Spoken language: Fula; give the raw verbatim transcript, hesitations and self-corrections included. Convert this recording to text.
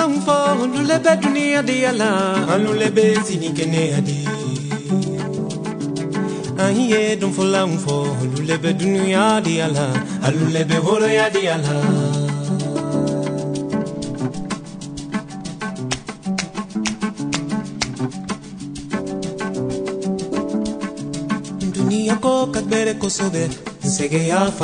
fulang fo lule be dunia di ala alule be sinikene adi ahiye dum fulang fo lule be dunia di ala alule be holo ya di ala dunia ko kadbere ko sobe sege ya